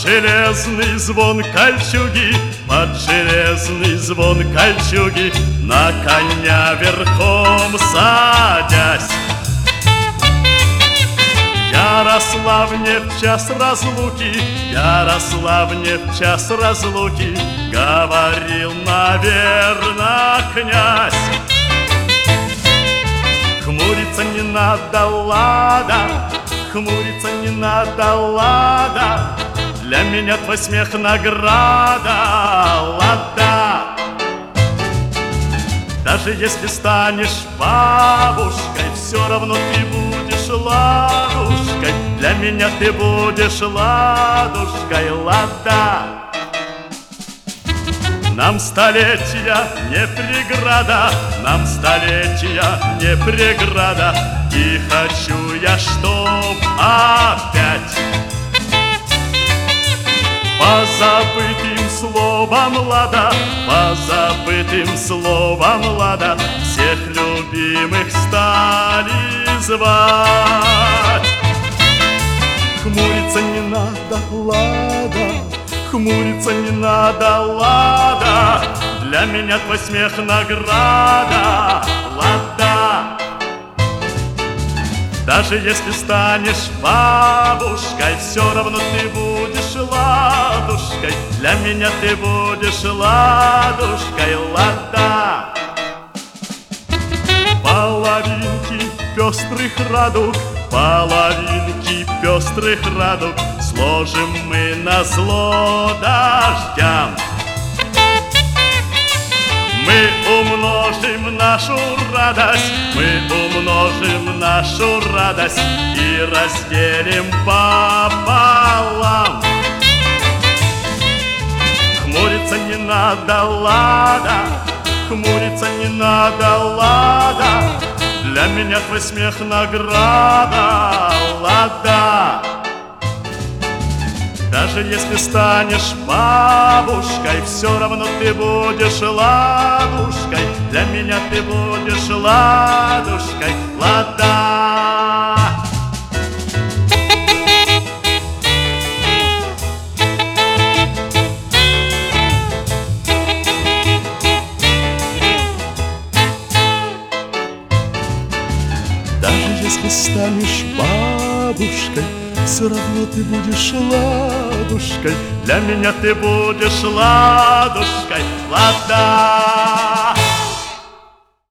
железный звон кольчуги, под железный звон кольчуги, на коня верхом садясь. Ярославне в час разлуки, Ярославне в час разлуки, говорил, наверно, князь. Хмуриться не надо, лада, хмуриться не надо, лада, для меня твой смех награда, лада. Даже если станешь бабушкой, все равно ты будешь ладушкой, для меня ты будешь ладушкой, лада. Нам столетия не преграда, нам столетия не преграда, и хочу я, чтоб опять по забытым словам лада, по забытым словам лада, всех любимых стали звать. Хмуриться не надо, лада, хмуриться не надо, лада, для меня твой смех награда, лада. Даже если станешь бабушкой, все равно ты будешь ладушкой, для меня ты будешь ладушкой, лада. Половинки пестрых радуг, половинки пестрых радуг, сложим мы назло дождям. Мы умножим нашу радость, мы умножим нашу радость и разделим пополам. Хмуриться не надо, лада, хмуриться не надо, лада, для меня твой смех награда, лада. Даже если станешь бабушкой, все равно ты будешь ладушкой, для меня ты будешь ладушкой, лада. Даже если станешь бабушкой, все равно ты будешь ладушкой, для меня ты будешь ладушкой, лада.